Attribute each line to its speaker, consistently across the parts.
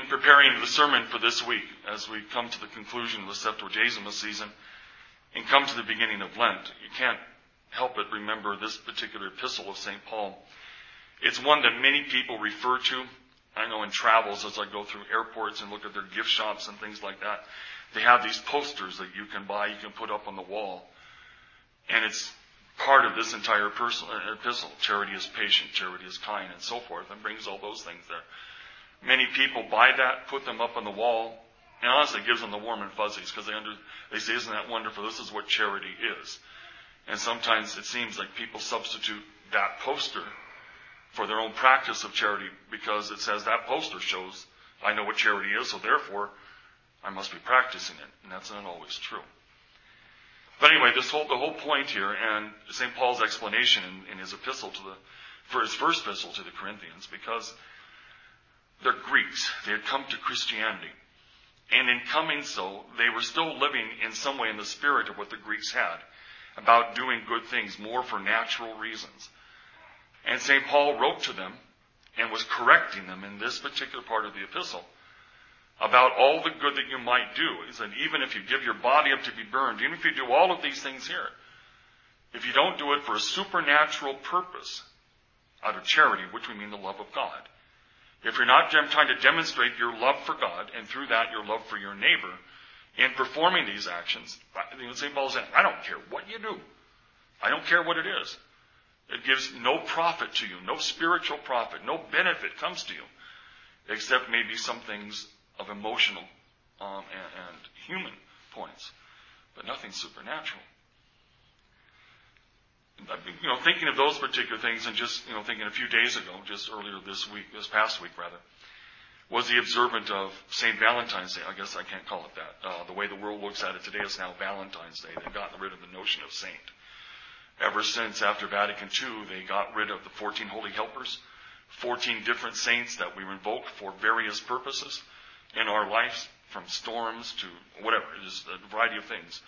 Speaker 1: In preparing the sermon for this week, as we come to the conclusion of the Septuagesima season and come to the beginning of Lent, you can't help but remember this particular epistle of St. Paul. It's one that many people refer to. I know in travels, as I go through airports and look at their gift shops and things like that, they have these posters that you can buy, you can put up on the wall. And it's part of this entire epistle. Charity is patient, charity is kind, and so forth, and brings all those things there. Many people buy that, put them up on the wall, and honestly it gives them the warm and fuzzies, because they say, isn't that wonderful? This is what charity is. And sometimes it seems like people substitute that poster for their own practice of charity, because it says that poster shows I know what charity is, so therefore I must be practicing it. And that's not always true. But anyway, the whole point here, and St. Paul's explanation in his epistle for his first epistle to the Corinthians, because they're Greeks. They had come to Christianity. And in coming so, they were still living in some way in the spirit of what the Greeks had, about doing good things more for natural reasons. And St. Paul wrote to them and was correcting them in this particular part of the epistle about all the good that you might do. He said, even if you give your body up to be burned, even if you do all of these things here, if you don't do it for a supernatural purpose, out of charity, which we mean the love of God, if you're not trying to demonstrate your love for God, and through that your love for your neighbor, in performing these actions, St. Paul is saying, I don't care what you do. I don't care what it is. It gives no profit to you, no spiritual profit, no benefit comes to you, except maybe some things of emotional and human points, but nothing supernatural. Thinking of those particular things, and just thinking a few days ago, just earlier this past week, was the observance of St. Valentine's Day. I guess I can't call it that. The way the world looks at it today is now Valentine's Day. They've gotten rid of the notion of saint. Ever since after Vatican II, they got rid of the 14 holy helpers, 14 different saints that we invoke for various purposes in our lives, from storms to whatever, just a variety of things.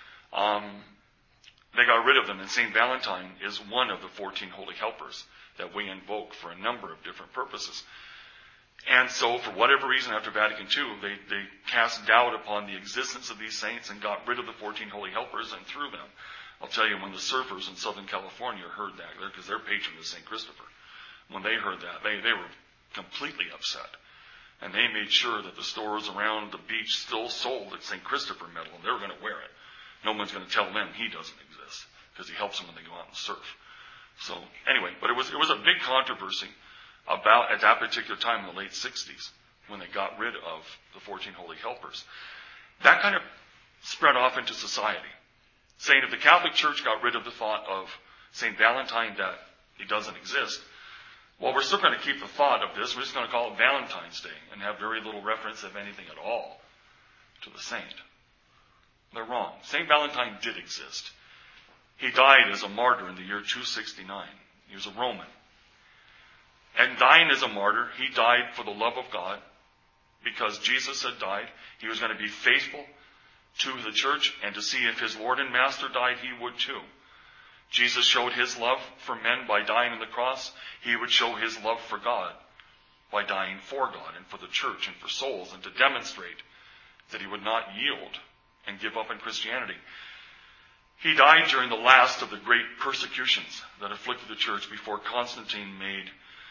Speaker 1: They got rid of them, and St. Valentine is one of the 14 holy helpers that we invoke for a number of different purposes. And so, for whatever reason, after Vatican II, they cast doubt upon the existence of these saints and got rid of the 14 holy helpers and threw them. I'll tell you, when the surfers in Southern California heard that, because their patron is St. Christopher, when they heard that, they were completely upset. And they made sure that the stores around the beach still sold the St. Christopher medal, and they were going to wear it. No one's going to tell them he doesn't exist, because he helps them when they go out and surf. So, anyway, but it was a big controversy about, at that particular time in the late 60s, when they got rid of the 14 holy helpers. That kind of spread off into society, saying if the Catholic Church got rid of the thought of St. Valentine, that he doesn't exist, well, we're still going to keep the thought of this. We're just going to call it Valentine's Day and have very little reference, if anything at all, to the saint. They're wrong. St. Valentine did exist. He died as a martyr in the year 269. He was a Roman. And dying as a martyr, he died for the love of God, because Jesus had died. He was going to be faithful to the church, and to see if his Lord and Master died, he would too. Jesus showed his love for men by dying on the cross. He would show his love for God by dying for God and for the church and for souls, and to demonstrate that he would not yield and give up on Christianity. He died during the last of the great persecutions that afflicted the church before Constantine made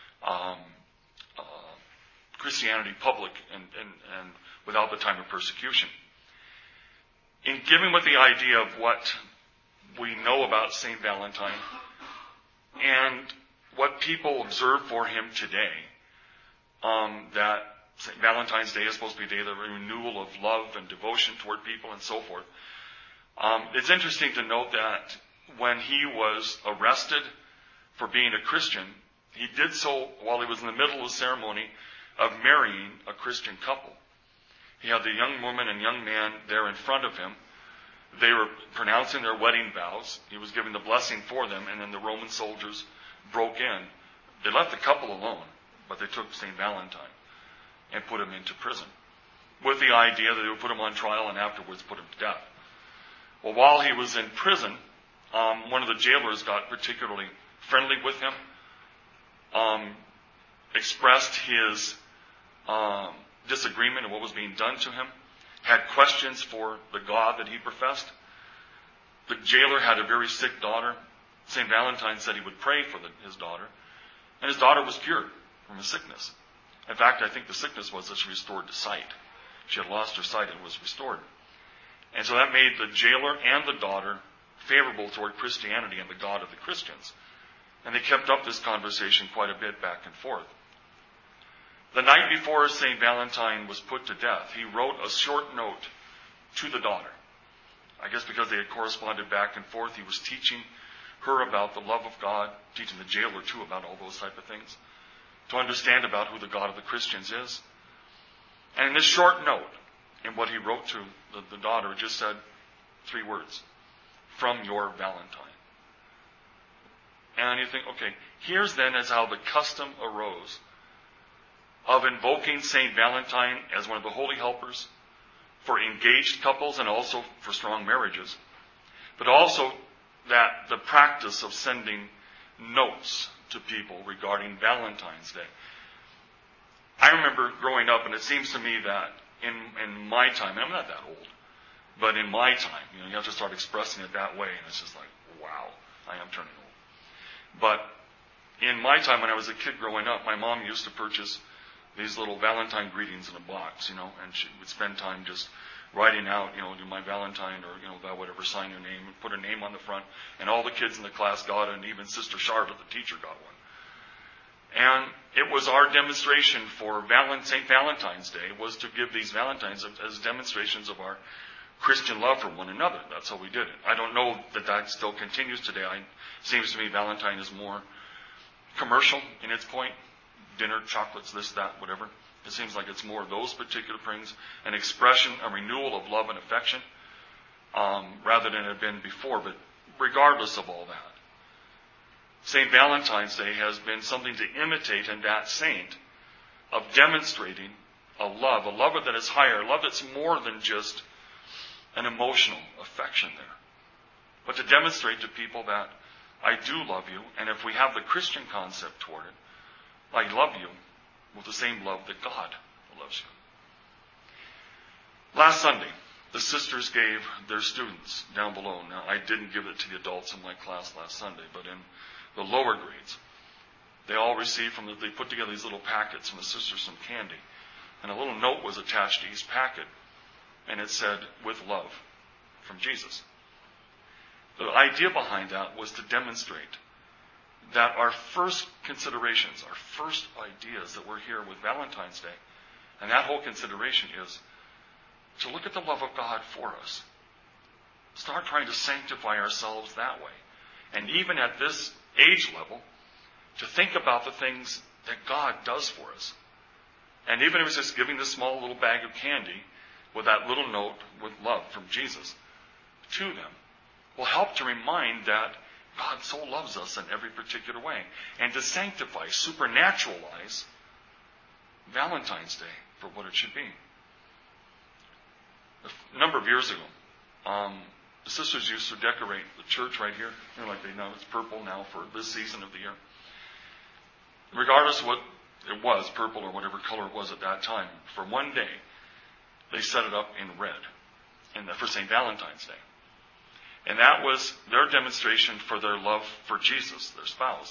Speaker 1: Christianity public and without the time of persecution. In giving with the idea of what we know about St. Valentine and what people observe for him today, that St. Valentine's Day is supposed to be a day of the renewal of love and devotion toward people and so forth. It's interesting to note that when he was arrested for being a Christian, he did so while he was in the middle of the ceremony of marrying a Christian couple. He had the young woman and young man there in front of him. They were pronouncing their wedding vows. He was giving the blessing for them, and then the Roman soldiers broke in. They left the couple alone, but they took St. Valentine and put him into prison, with the idea that they would put him on trial and afterwards put him to death. Well, while he was in prison, one of the jailers got particularly friendly with him, expressed his disagreement of what was being done to him, had questions for the God that he professed. The jailer had a very sick daughter. St. Valentine said he would pray for his daughter, and his daughter was cured from a sickness. In fact, I think the sickness was that she restored to sight. She had lost her sight and was restored. And so that made the jailer and the daughter favorable toward Christianity and the God of the Christians. And they kept up this conversation quite a bit back and forth. The night before St. Valentine was put to death, he wrote a short note to the daughter. I guess because they had corresponded back and forth, he was teaching her about the love of God, teaching the jailer too about all those type of things, to understand about who the God of the Christians is. And in this short note, in what he wrote to the daughter, it just said 3 words: from your Valentine. And you think, okay, here's then as how the custom arose of invoking St. Valentine as one of the holy helpers for engaged couples and also for strong marriages, but also that the practice of sending notes to people regarding Valentine's Day. I remember growing up, and it seems to me that in my time, and I'm not that old, but in my time, you have to start expressing it that way, and it's just like, wow, I am turning old. But in my time, when I was a kid growing up, my mom used to purchase these little Valentine greetings in a box, and she would spend time just writing out, my Valentine, or, that whatever, sign your name, and put a name on the front, and all the kids in the class got it, and even Sister Charlotte, the teacher, got one. And it was our demonstration for St. Valentine's Day was to give these Valentines as demonstrations of our Christian love for one another. That's how we did it. I don't know that still continues today. It seems to me Valentine is more commercial in its point. Dinner, chocolates, this, that, whatever. It seems like it's more of those particular things, an expression, a renewal of love and affection, rather than it had been before. But regardless of all that, St. Valentine's Day has been something to imitate in that saint of demonstrating a love that is higher, a love that's more than just an emotional affection there, but to demonstrate to people that I do love you, and if we have the Christian concept toward it, I love you with the same love that God loves you. Last Sunday, the sisters gave their students down below. Now, I didn't give it to the adults in my class last Sunday, but in the lower grades, they all received they put together these little packets from the sisters some candy. And a little note was attached to each packet, and it said, with love, from Jesus. The idea behind that was to demonstrate that our first considerations, our first ideas that we're here with Valentine's Day, and that whole consideration is to look at the love of God for us. Start trying to sanctify ourselves that way. And even at this age level, to think about the things that God does for us. And even if it's just giving this small little bag of candy with that little note with love from Jesus to them, will help to remind that God so loves us in every particular way. And to sanctify, supernaturalize Valentine's Day for what it should be. A number of years ago, the sisters used to decorate the church right here. Like they know it's purple now for this season of the year. Regardless of what it was, purple or whatever color it was at that time, for one day, they set it up in red for St. Valentine's Day. And that was their demonstration for their love for Jesus, their spouse.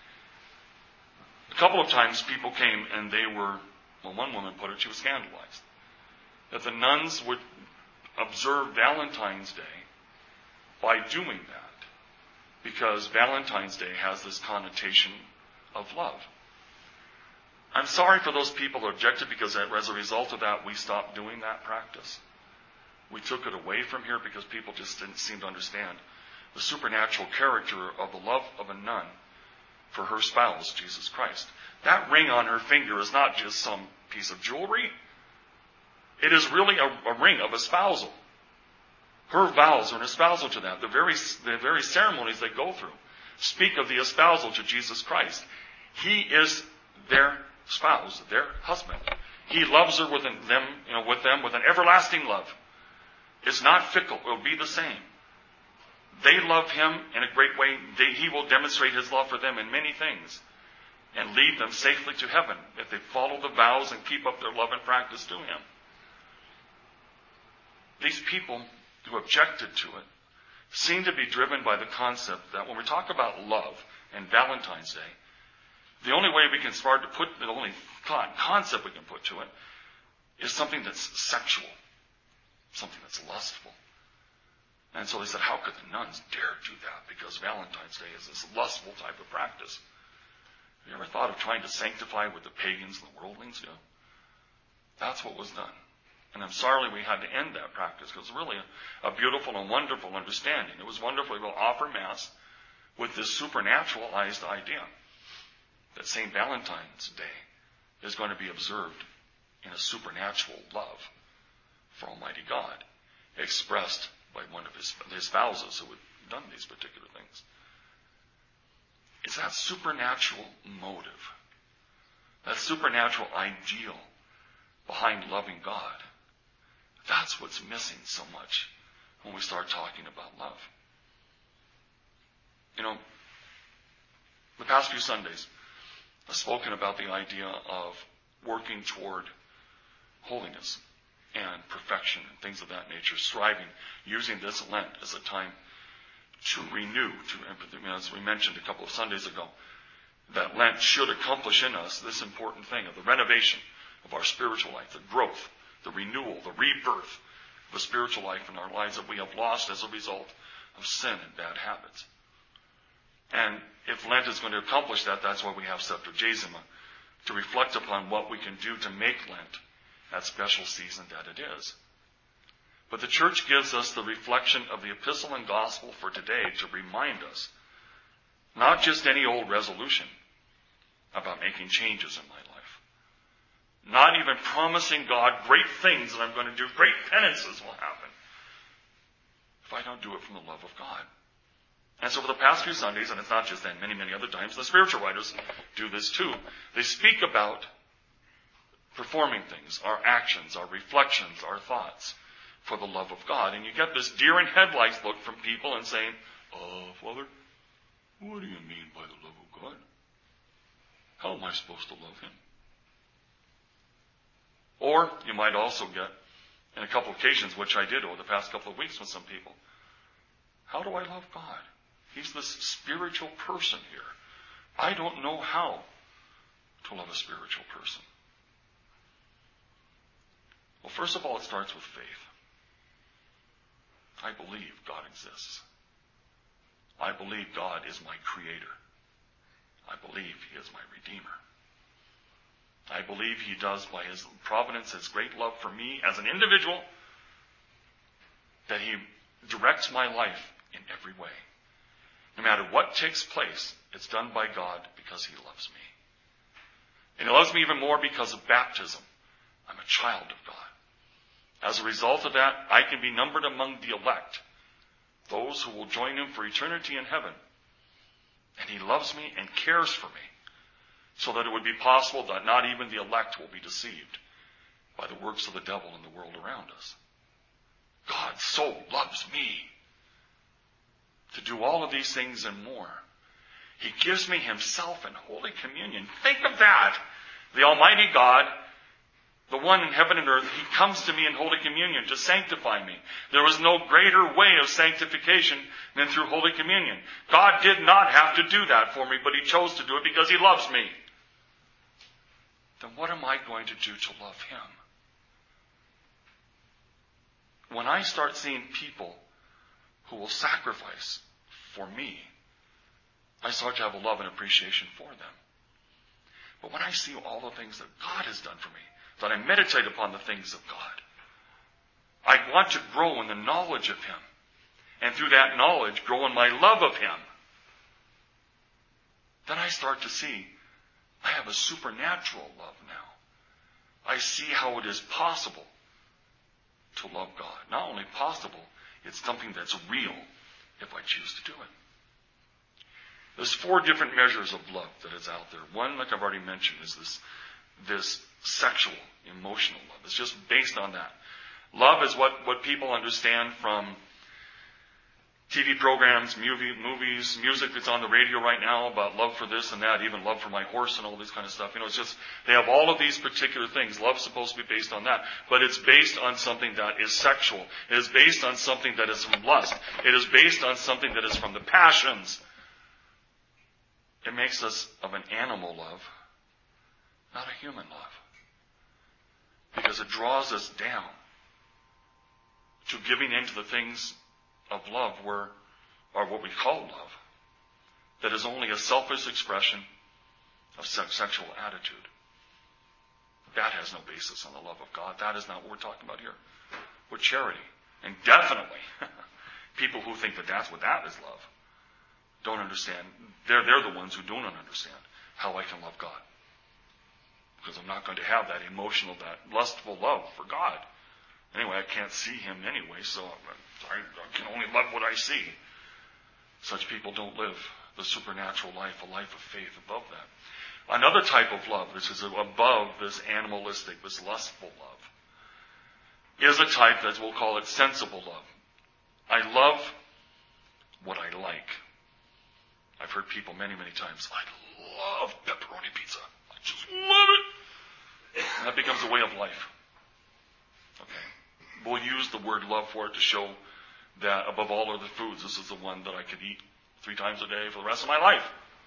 Speaker 1: A couple of times people came and they were, one woman put it, she was scandalized that the nuns would observe Valentine's Day by doing that, because Valentine's Day has this connotation of love. I'm sorry for those people who objected, because as a result of that, we stopped doing that practice. We took it away from here because people just didn't seem to understand the supernatural character of the love of a nun for her spouse, Jesus Christ. That ring on her finger is not just some piece of jewelry. It is really a ring of espousal. Her vows are an espousal to that. The very ceremonies they go through speak of the espousal to Jesus Christ. He is their spouse, their husband. He loves her with them with an everlasting love. It's not fickle. It will be the same. They love him in a great way. He will demonstrate his love for them in many things. and lead them safely to heaven if they follow the vows and keep up their love and practice to him. These people who objected to it seem to be driven by the concept that when we talk about love and Valentine's Day, the only way we can start to put, the only concept we can put to it is something that's sexual, something that's lustful. And so they said, how could the nuns dare do that? Because Valentine's Day is this lustful type of practice. Have you ever thought of trying to sanctify what the pagans and the worldlings do? That's what was done. And I'm sorry we had to end that practice because it was really a beautiful and wonderful understanding. It was wonderful to offer Mass with this supernaturalized idea that St. Valentine's Day is going to be observed in a supernatural love for Almighty God, expressed by one of his spouses who had done these particular things. It's that supernatural motive, that supernatural ideal behind loving God. That's what's missing so much when we start talking about love. You know, the past few Sundays, I've spoken about the idea of working toward holiness and perfection and things of that nature, striving, using this Lent as a time to renew, as we mentioned a couple of Sundays ago, that Lent should accomplish in us this important thing of the renovation of our spiritual life, the growth, the renewal, the rebirth of a spiritual life in our lives that we have lost as a result of sin and bad habits. And if Lent is going to accomplish that, that's why we have Septuagesima, to reflect upon what we can do to make Lent that special season that it is. But the Church gives us the reflection of the epistle and gospel for today to remind us, not just any old resolution about making changes in my life, not even promising God great things that I'm going to do, great penances will happen, if I don't do it from the love of God. And so for the past few Sundays, and it's not just then, many, many other times, the spiritual writers do this too. They speak about performing things, our actions, our reflections, our thoughts for the love of God. And you get this deer in headlights look from people and saying, Father, what do you mean by the love of God? How am I supposed to love him? Or you might also get, in a couple of occasions, which I did over the past couple of weeks with some people, how do I love God? He's this spiritual person here. I don't know how to love a spiritual person. Well, first of all, it starts with faith. I believe God exists. I believe God is my creator. I believe he is my redeemer. I believe he does, by his providence, his great love for me as an individual, that he directs my life in every way. No matter what takes place, it's done by God because he loves me. And he loves me even more because of baptism. I'm a child of God. As a result of that, I can be numbered among the elect, those who will join him for eternity in heaven. And he loves me and cares for me, so that it would be possible that not even the elect will be deceived by the works of the devil in the world around us. God so loves me to do all of these things and more. He gives me himself in Holy Communion. Think of that. The Almighty God, the one in heaven and earth, he comes to me in Holy Communion to sanctify me. There was no greater way of sanctification than through Holy Communion. God did not have to do that for me, but he chose to do it because he loves me. Then what am I going to do to love him? When I start seeing people who will sacrifice for me, I start to have a love and appreciation for them. But when I see all the things that God has done for me, that I meditate upon the things of God, I want to grow in the knowledge of him. And through that knowledge, grow in my love of him. Then I start to see I have a supernatural love now. I see how it is possible to love God. Not only possible, it's something that's real if I choose to do it. There's 4 different measures of love that is out there. One, like I've already mentioned, is this sexual, emotional love. It's just based on that. Love is what people understand from TV programs, movies, music that's on the radio right now about love for this and that, even love for my horse and all this kind of stuff. It's just, they have all of these particular things. Love's supposed to be based on that. But it's based on something that is sexual. It is based on something that is from lust. It is based on something that is from the passions. It makes us of an animal love, not a human love. Because it draws us down to giving into the things of love or what we call love, that is only a selfish expression of sexual attitude. That has no basis on the love of God. That is not what we're talking about here. We're charity. And definitely, people who think that that's what that is love, don't understand. They're the ones who don't understand how I can love God. Because I'm not going to have that emotional, that lustful love for God. Anyway, I can't see Him anyway, so I can only love what I see. Such people don't live the supernatural life, a life of faith above that. Another type of love, which is above this animalistic, this lustful love, is a type that we'll call it sensible love. I love what I like. I've heard people many, many times, I love pepperoni pizza. I just love it. And that becomes a way of life. Okay. We'll use the word love for it to show that above all other foods, this is the one that I could eat 3 times a day for the rest of my life.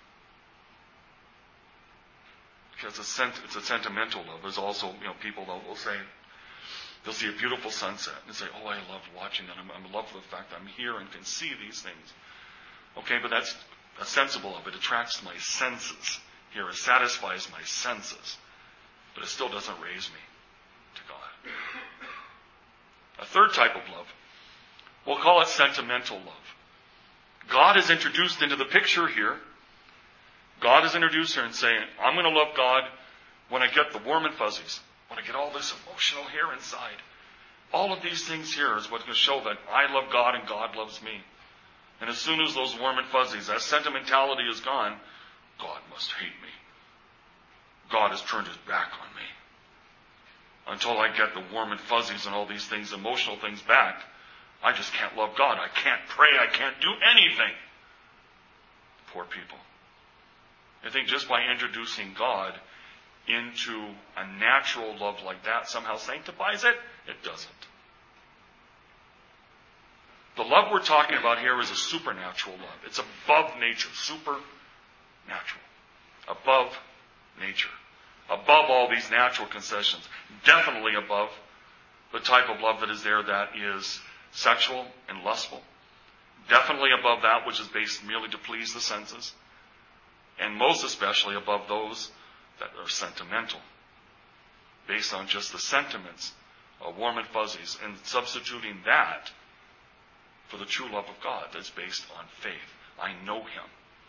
Speaker 1: Because it's a sentimental love. There's also, people that will say, they'll see a beautiful sunset and say, oh, I love watching that. I'm in love with the fact that I'm here and can see these things. Okay, but that's a sensible love. It attracts my senses here. It satisfies my senses. But it still doesn't raise me to God. A third type of love, we'll call it sentimental love. God is introduced into the picture here. God is introduced here and saying, I'm going to love God when I get the warm and fuzzies, when I get all this emotional here inside. All of these things here is what's going to show that I love God and God loves me. And as soon as those warm and fuzzies, that sentimentality is gone, God must hate me. God has turned His back on me. Until I get the warm and fuzzies and all these things, emotional things back, I just can't love God. I can't pray. I can't do anything. Poor people. I think just by introducing God into a natural love like that somehow sanctifies it. It doesn't. The love we're talking about here is a supernatural love. It's above nature. Supernatural. Above nature. Above all these natural concessions. Definitely above the type of love that is there that is sexual and lustful. Definitely above that which is based merely to please the senses. And most especially above those that are sentimental. Based on just the sentiments of warm and fuzzies. And substituting that for the true love of God that's based on faith. I know Him.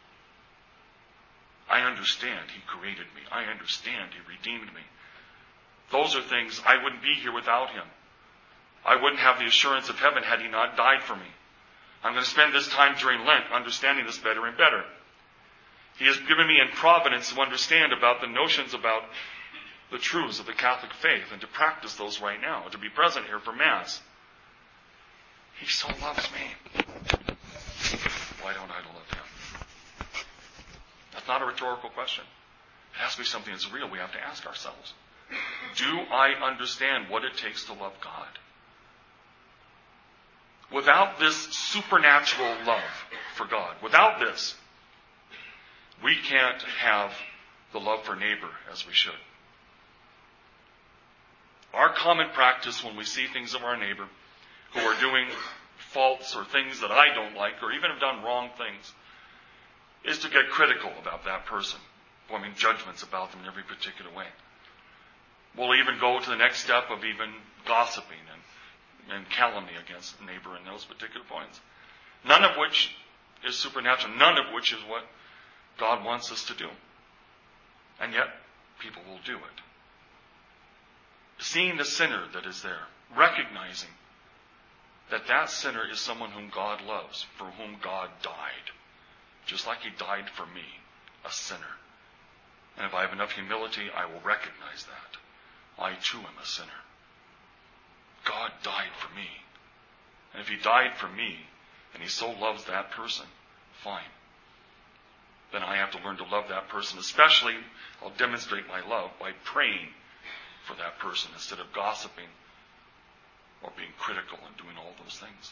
Speaker 1: I understand He created me. I understand He redeemed me. Those are things I wouldn't be here without Him. I wouldn't have the assurance of heaven had He not died for me. I'm going to spend this time during Lent understanding this better and better. He has given me in providence to understand about the notions about the truths of the Catholic faith and to practice those right now, to be present here for Mass. He so loves me. Why don't I love Him? That's not a rhetorical question. It has to be something that's real we have to ask ourselves. Do I understand what it takes to love God? Without this supernatural love for God, without this, we can't have the love for neighbor as we should. Our common practice when we see things of our neighbor who are doing faults or things that I don't like or even have done wrong things is to get critical about that person, forming judgments about them in every particular way. We'll even go to the next step of even gossiping and calumny against the neighbor in those particular points. None of which is supernatural. None of which is what God wants us to do. And yet, people will do it. Seeing the sinner that is there, recognizing that that sinner is someone whom God loves, for whom God died. Just like He died for me, a sinner. And if I have enough humility, I will recognize that. I too am a sinner. God died for me. And if He died for me, and he so loves that person, fine. Then I have to learn to love that person. Especially, I'll demonstrate my love by praying for that person instead of gossiping or being critical and doing all those things.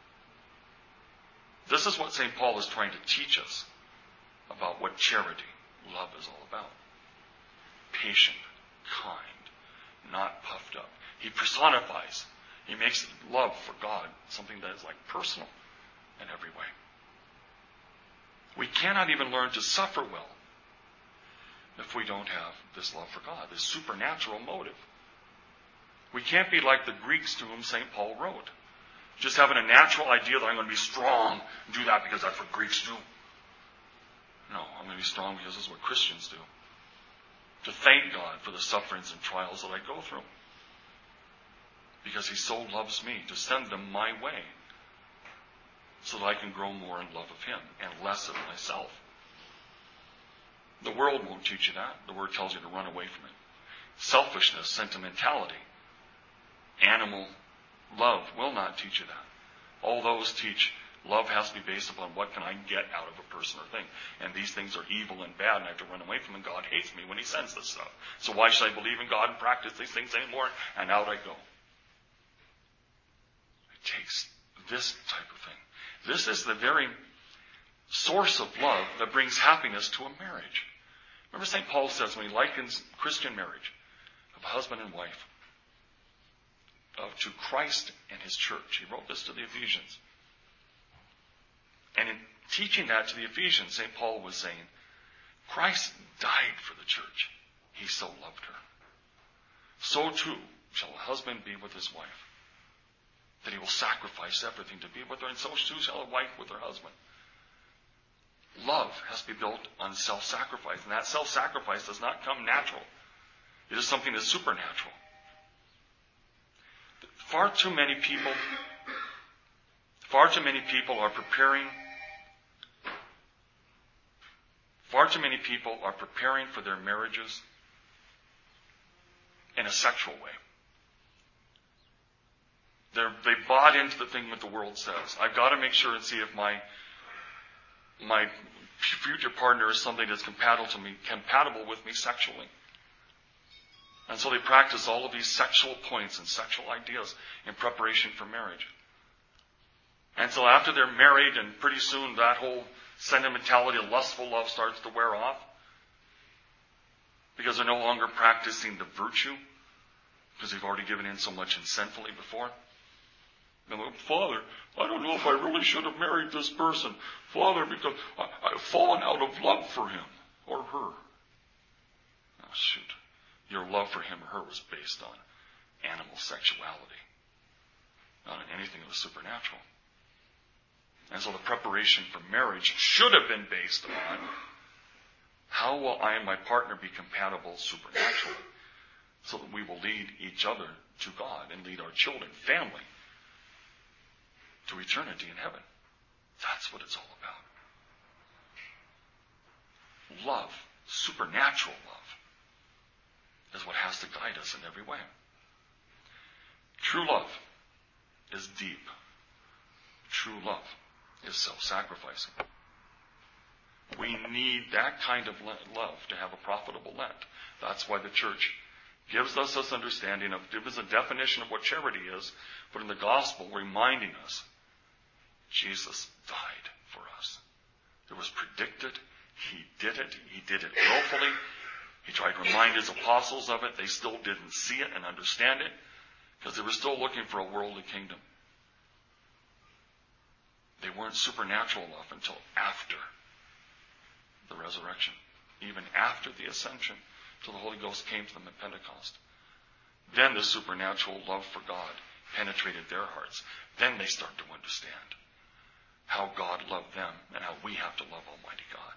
Speaker 1: This is what St. Paul is trying to teach us about what charity, love, is all about. Patient, kind, not puffed up. He personifies. He makes love for God something that is like personal in every way. We cannot even learn to suffer well if we don't have this love for God, this supernatural motive. We can't be like the Greeks to whom St. Paul wrote, just having a natural idea that I'm going to be strong and do that because that's what Greeks do. No, I'm going to be strong because this is what Christians do. To thank God for the sufferings and trials that I go through. Because he so loves me, to send them my way so that I can grow more in love of him and less of myself. The world won't teach you that. The Word tells you to run away from it. Selfishness, sentimentality, animal love will not teach you that. All those teach love has to be based upon what can I get out of a person or thing. And these things are evil and bad and I have to run away from them. God hates me when he sends this stuff. So why should I believe in God and practice these things anymore? And out I go. It takes this type of thing. This is the very source of love that brings happiness to a marriage. Remember St. Paul says when he likens Christian marriage of a husband and wife to Christ and his church. He wrote this to the Ephesians. And in teaching that to the Ephesians, St. Paul was saying, Christ died for the church. He so loved her. So too shall a husband be with his wife, that he will sacrifice everything to be with her, and so too shall a wife with her husband. Love has to be built on self-sacrifice, and that self-sacrifice does not come natural. It is something that's supernatural. Far too many people are preparing for their marriages in a sexual way. They bought into the thing that the world says. I've got to make sure and see if my future partner is something that's compatible with me sexually. And so they practice all of these sexual points and sexual ideas in preparation for marriage. And so after they're married, and pretty soon that whole sentimentality of lustful love starts to wear off, because they're no longer practicing the virtue, because they've already given in so much and sinfully before. And Father, I don't know if I really should have married this person. Father, because I've fallen out of love for him or her. Oh, shoot. Your love for him or her was based on animal sexuality, not on anything that was supernatural. And so the preparation for marriage should have been based on how will I and my partner be compatible supernaturally so that we will lead each other to God and lead our children, family, to eternity in heaven. That's what it's all about. Love, supernatural love, is what has to guide us in every way. True love is deep. True love is self-sacrificing. We need that kind of love to have a profitable Lent. That's why the church gives us this understanding of, gives us a definition of what charity is, but in the gospel reminding us Jesus died for us. It was predicted. He did it. He did it willfully. He tried to remind his apostles of it. They still didn't see it and understand it because they were still looking for a worldly kingdom. They weren't supernatural enough until after the resurrection, even after the ascension, till the Holy Ghost came to them at Pentecost. Then the supernatural love for God penetrated their hearts. Then they start to understand how God loved them and how we have to love Almighty God.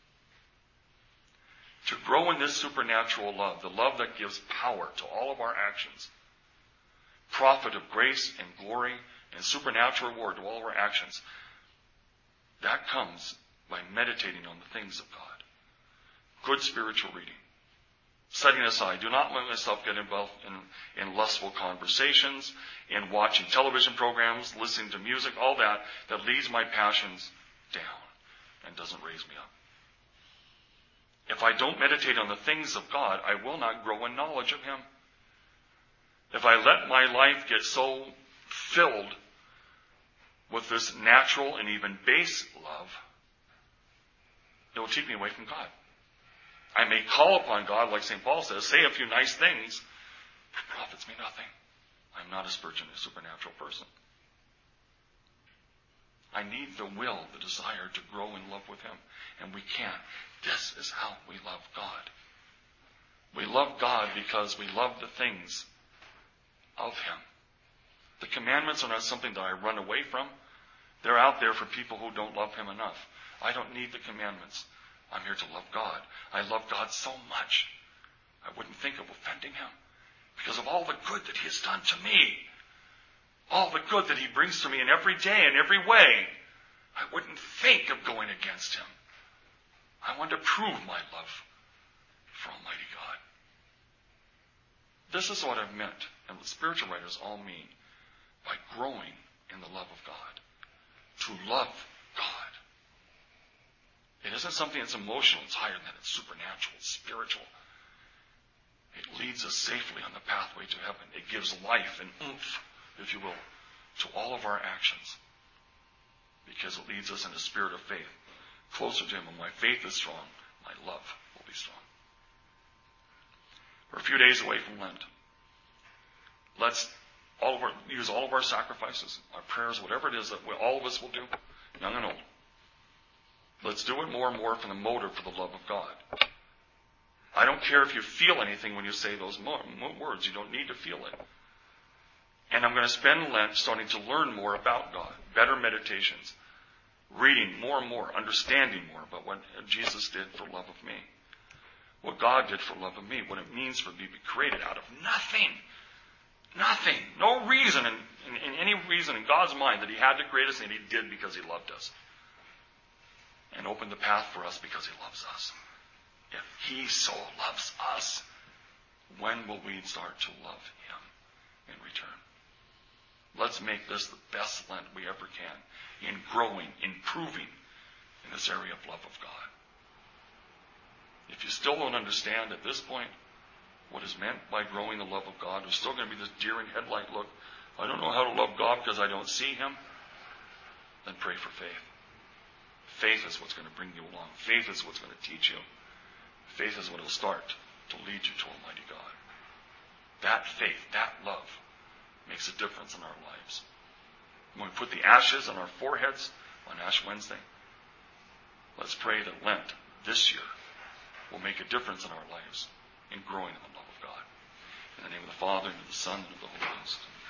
Speaker 1: To grow in this supernatural love, the love that gives power to all of our actions, profit of grace and glory and supernatural reward to all of our actions, that comes by meditating on the things of God. Good spiritual reading, setting aside. Do not let myself get involved in lustful conversations, in watching television programs, listening to music, all that leads my passions down and doesn't raise me up. If I don't meditate on the things of God, I will not grow in knowledge of Him. If I let my life get so filled with this natural and even base love, it will keep me away from God. I may call upon God, like St. Paul says, say a few nice things, but it profits me nothing. I'm not a spiritual, a supernatural person. I need the will, the desire to grow in love with Him, and we can. This is how we love God. We love God because we love the things of Him. The commandments are not something that I run away from. They're out there for people who don't love Him enough. I don't need the commandments. I'm here to love God. I love God so much, I wouldn't think of offending Him because of all the good that He has done to me. All the good that He brings to me in every day and every way. I wouldn't think of going against Him. I want to prove my love for Almighty God. This is what I've meant, and what spiritual writers all mean by growing in the love of God. To love God. It isn't something that's emotional, it's higher than that, it's supernatural, it's spiritual. It leads us safely on the pathway to heaven. It gives life and oomph, if you will, to all of our actions. Because it leads us in a spirit of faith, closer to Him. When my faith is strong, my love will be strong. We're a few days away from Lent. Let's use all of our sacrifices, our prayers, whatever it is that all of us will do, young and old. Let's do it more and more from the motive for the love of God. I don't care if you feel anything when you say those words. You don't need to feel it. And I'm going to spend Lent starting to learn more about God, better meditations, reading more and more, understanding more about what Jesus did for love of me, what God did for love of me, what it means for me to be created out of nothing. Nothing. No reason in any reason in God's mind that He had to create us, and He did because He loved us. And opened the path for us because He loves us. If He so loves us, when will we start to love Him in return? Let's make this the best Lent we ever can in growing, improving in this area of love of God. If you still don't understand at this point what is meant by growing the love of God, there's still going to be this deer in headlight look. I don't know how to love God because I don't see Him. Then pray for faith. Faith is what's going to bring you along. Faith is what's going to teach you. Faith is what will start to lead you to Almighty God. That faith, that love, makes a difference in our lives. When we put the ashes on our foreheads on Ash Wednesday, let's pray that Lent this year will make a difference in our lives in growing in the love of God. In the name of the Father, and of the Son, and of the Holy Ghost.